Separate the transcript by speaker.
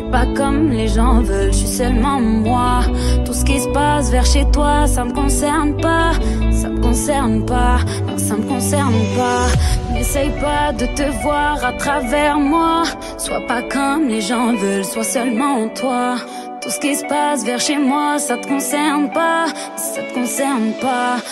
Speaker 1: Pas comme les gens veulent, je suis seulement moi. Tout ce qui se passe vers chez toi, ça me concerne pas. Ça me concerne pas, non ça me concerne pas. N'essaye pas de te voir à travers moi. Sois pas comme les gens veulent, sois seulement toi. Tout ce qui se passe vers chez moi, ça te concerne pas. Ça te concerne pas.